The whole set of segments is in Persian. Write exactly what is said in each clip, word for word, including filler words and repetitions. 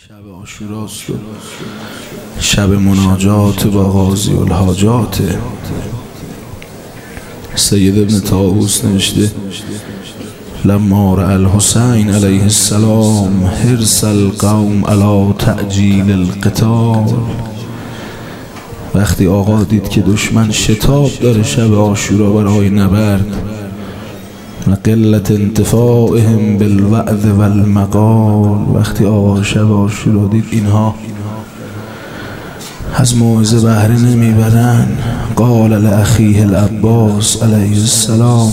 شب عاشوراست و شب مناجات با قاضی الحاجات. سید ابن طاووس نوشته لما رأى الحسین علیه السلام حرص القوم علی تعجیل القتال، وقتی آقا دید که دشمن شتاب داره شب عاشورا برای نبرد و قلت انتفاعهم بالوعظ والمقال، وقتی آقا شب عاشورا دید اینها از موعظه بهره نمیبرن، قال لاخیه العباس علیه السلام،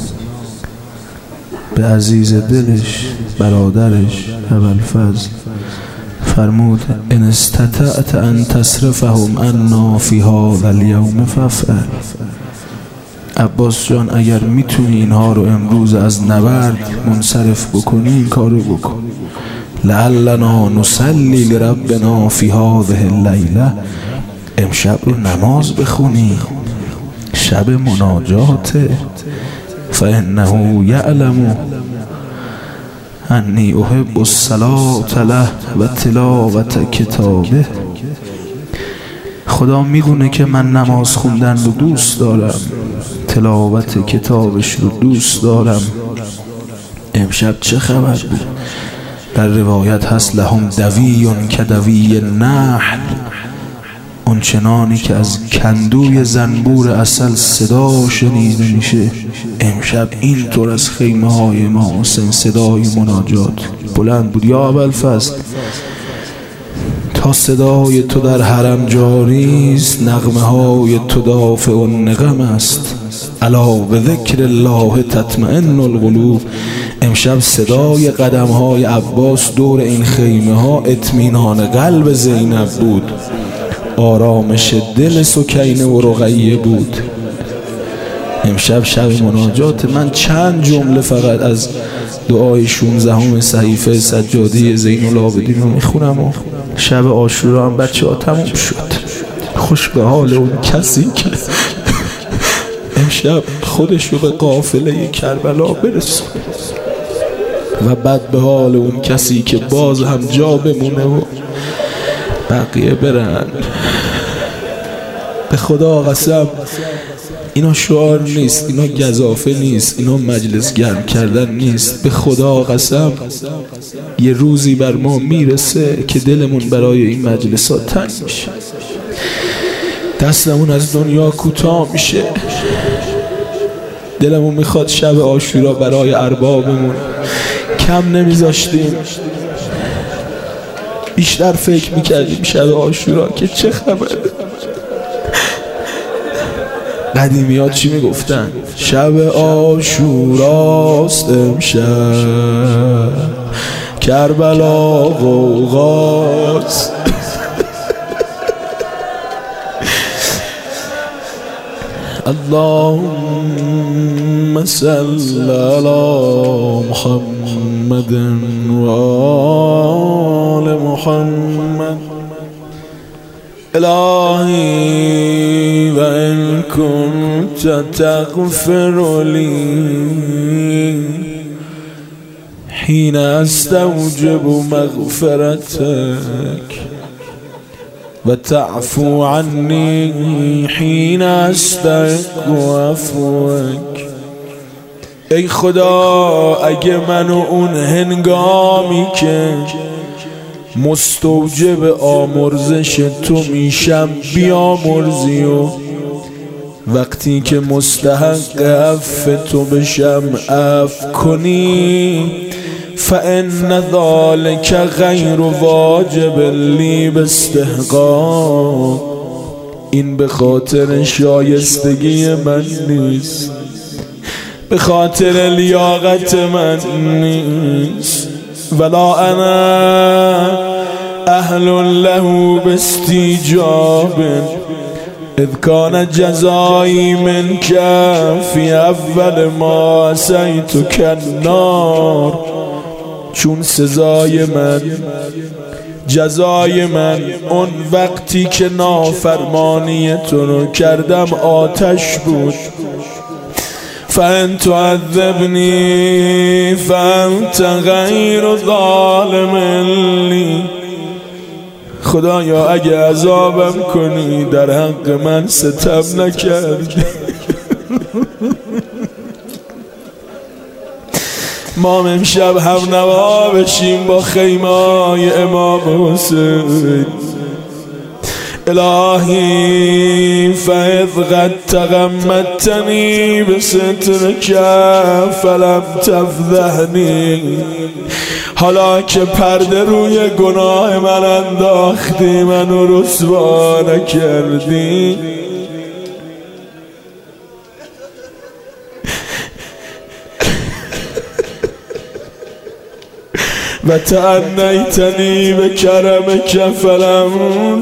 به عزیز دلش برادرش ابوالفضل فرمود ان استطعت ان تصرفهم عنا فی هذا اليوم فافعل. عباس جان اگر میتونی اینها رو امروز از نبرد منصرف بکنی این کارو بکن. لعلنا نصلی لربنا فی هذه اللیله، امشب رو نماز بخونی، شب مناجاته. فانه یعلم انی احب الصلاة له و تلاوت کتابه، خدا میدونه که من نماز خوندن رو دوست دارم، تلاوت کتابش رو دوست دارم. امشب چه خبر بود؟ در روایت هست لهم دویون که دوی نحل، اون چنانی که از کندوی زنبور عسل صدا شنیده میشه، امشب این طور از خیمه های ما صدای مناجات بلند بود. یا ابوالفضل تا صدای تو در حرم جاری است، نغمه های تو دافع النغم است، الا به ذکر الله تطمئن القلوب. امشب صدای قدم های عباس دور این خیمه ها اطمینان قلب زینب بود، آرامش دل سکینه و رقیه بود. امشب شب مناجات. من چند جمله فقط از دعای شانزدهم صحیفه سجاده زین العابدین رو میخونم و شب عاشورا هم بچه ها تموم شد. خوش به حال اون کسی که امشب خودش رو به قافله کربلا برسون و بد به حال اون کسی که باز هم جا بمونه و بقیه برن. به خدا قسم اینا شعار نیست، اینا گزافه نیست، اینا مجلس گرم کردن نیست. به خدا قسم یه روزی بر ما میرسه که دلمون برای این مجلس ها تنگ میشه، دستمون از دنیا کوتاه میشه، دلمون میخواد شب عاشورا برای اربابمون کم نمیذاشتیم، بیشتر فکر میکردیم شب عاشورا که چه خبره. قدیمی ها چی میگفتن؟ شب عاشوراست امشب، کربلا غوغاست. اللهم صل علی محمد و آل محمد. الهی و ان کنت تغفر لی حین استوجب مغفرتک و تعفو عنی حین استحق عفوک. ای خدا اگه من و اون هنگامی که مستوجب آمرزش تو میشم بیامرزی و وقتی که مستحق عفو تو بشم عفو کنی، فإن ذلك غیر واجب لی باستحقاق، این به خاطر شایستگی من نیست، به خاطر لیاقت من نیست. ولا انا اهل له باستیجاب اذ کان جزایی منک فی اول ما عصیتک النار، چون سزای من، جزای من اون وقتی که نافرمانی تو رو کردم آتش بود. فان تعذبنی فانت غیر ظالم لی، خدایا اگه عذابم کنی در حق من ستم نکردی. ما امشب هم نوا بشیم با خیمای امام حسین. الهی فاذ قد تغمدتنی بسترک فلم تفضحنی، حالا که پرده روی گناه من انداختی منو رسوا نکردی. و تعنیتنی به کرمک فلم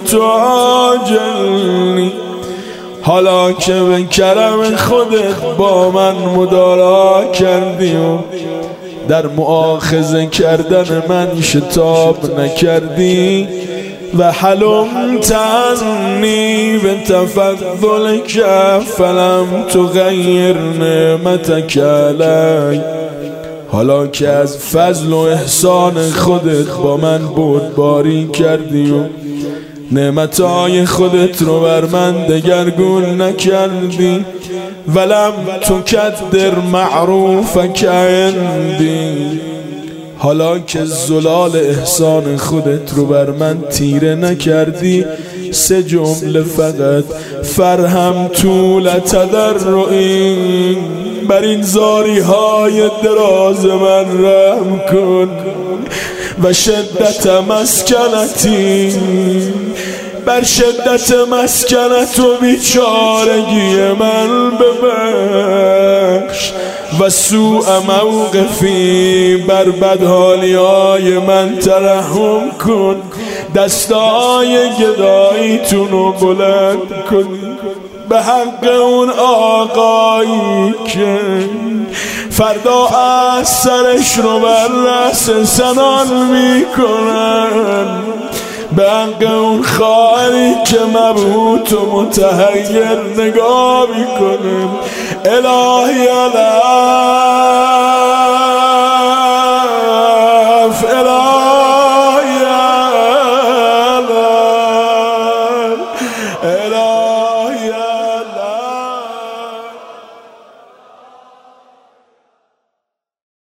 تعاجلنی، حالا که به کرم خودت با من مدارا کردی و در مؤاخذه کردن من شتاب نکردی. و حلم تعنی به تفضلک فلم تغیر نعمتک علی، حالا که از فضل و احسان خودت با من بردباری کردی و نعمتهای خودت رو بر من دگرگون نکردی. ولم تکدر معروفک عندی، حالا که زلال احسان خودت رو بر من تیره نکردی. سه جمله فقط: فرهم طول تضرعی، بر این زاری های دراز من رحم کن. و شدت مسکنتی، بر شدت مسکنت و بیچارگی من ببخش. و سوء موقفی، بر بدحالی های من ترحم کن. دستای گداییتون رو بلند کن به حق اون آقایی که فردا از سرش رو بر رأس سنان میکنن، به حق اون خواهری که مبهوت و متحیر نگاه میکنه. الهی الهی